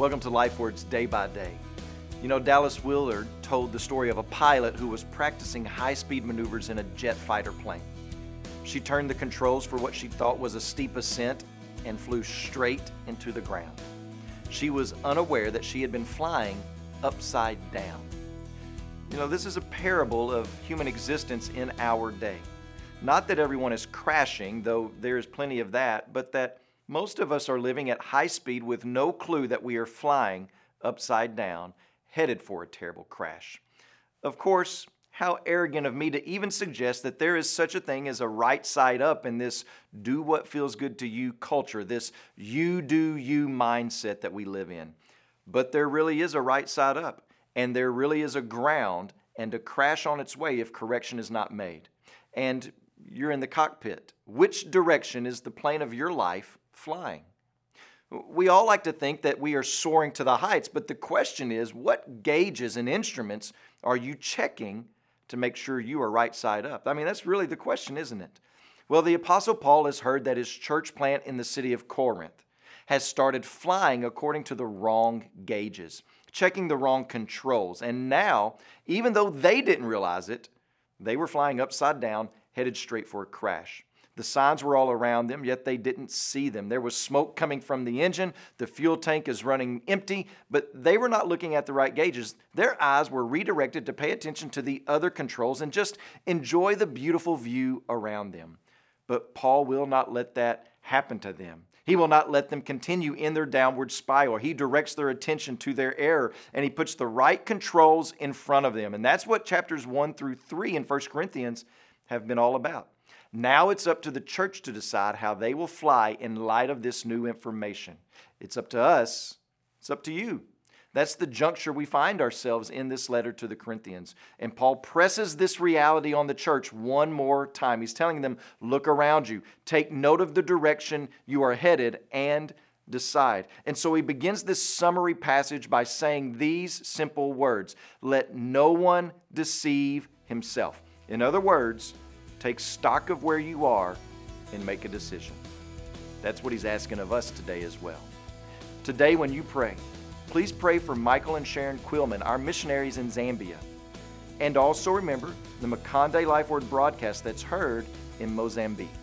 Welcome to Life Words Day by Day. You know, Dallas Willard told the story of a pilot who was practicing high-speed maneuvers in a jet fighter plane. She turned the controls for what she thought was a steep ascent and flew straight into the ground. She was unaware that she had been flying upside down. You know, this is a parable of human existence in our day. Not that everyone is crashing, though there is plenty of that, but that most of us are living at high speed with no clue that we are flying upside down, headed for a terrible crash. Of course, how arrogant of me to even suggest that there is such a thing as a right side up in this do what feels good to you culture, this you do you mindset that we live in. But there really is a right side up, and there really is a ground and a crash on its way if correction is not made. And you're in the cockpit. Which direction is the plane of your life flying? We all like to think that we are soaring to the heights, but the question is, what gauges and instruments are you checking to make sure you are right side up? I mean, that's really the question, isn't it? Well, the Apostle Paul has heard that his church plant in the city of Corinth has started flying according to the wrong gauges, checking the wrong controls. And now, even though they didn't realize it, they were flying upside down, headed straight for a crash. The signs were all around them, yet they didn't see them. There was smoke coming from the engine. The fuel tank is running empty, but they were not looking at the right gauges. Their eyes were redirected to pay attention to the other controls and just enjoy the beautiful view around them. But Paul will not let that happen to them. He will not let them continue in their downward spiral. He directs their attention to their error, and he puts the right controls in front of them. And that's what chapters 1 through 3 in 1 Corinthians have been all about. Now it's up to the church to decide how they will fly in light of this new information. It's up to us. It's up to you. That's the juncture we find ourselves in this letter to the Corinthians. And Paul presses this reality on the church one more time. He's telling them, look around you, take note of the direction you are headed, and decide. And so he begins this summary passage by saying these simple words: let no one deceive himself. In other words, take stock of where you are and make a decision. That's what he's asking of us today as well. Today when you pray, please pray for Michael and Sharon Quillman, our missionaries in Zambia. And also remember the Makande Life Word broadcast that's heard in Mozambique.